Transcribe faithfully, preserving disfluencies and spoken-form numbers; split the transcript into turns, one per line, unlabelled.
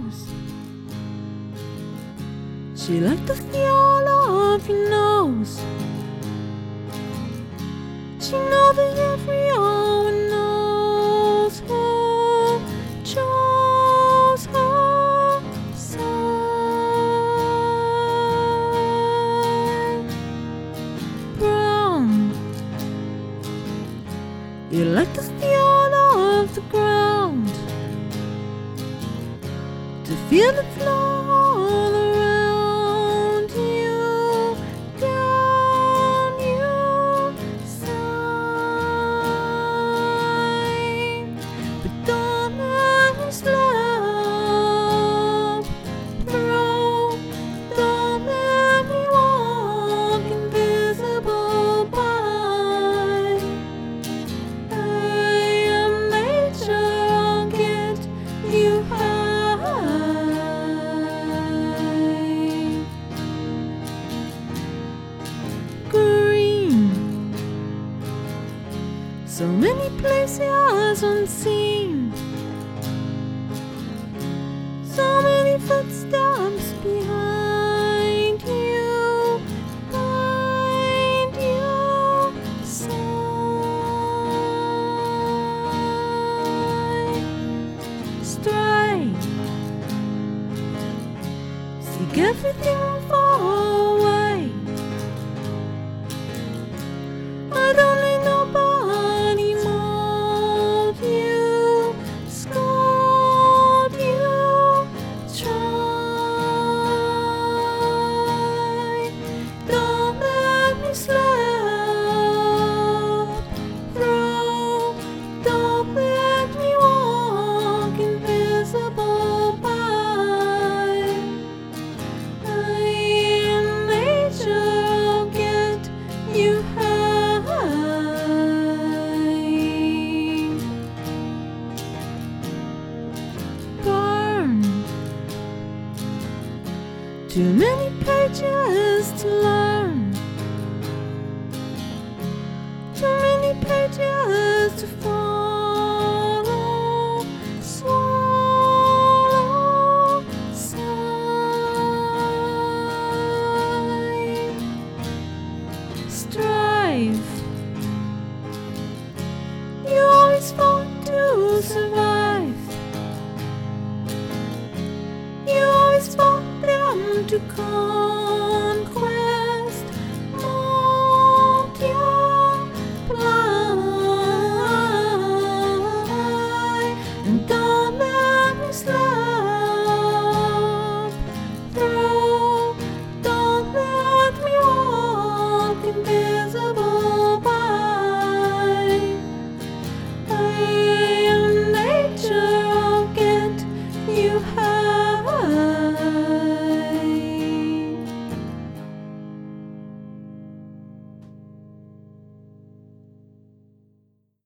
nose. She liked the feel of your nose. She know that everyone knows who chose her side. Brown, you like the feel of the ground, to feel the flow all around you, down you side. But don't let me slip through, don't let me walk invisible by. I am nature, I'll get you high. Green, so many places unseen, so many footsteps behind you, behind you side. Straight, seek everything far away. I don't let nobody mold you, scold you, try. Don't let me slip through, don't let me walk invisible by. I am nature, I'll get you high. Burn, too many pages to learn, too many pages to follow, swallow, sigh. Strive, you always fought to survive, you always fought them to come.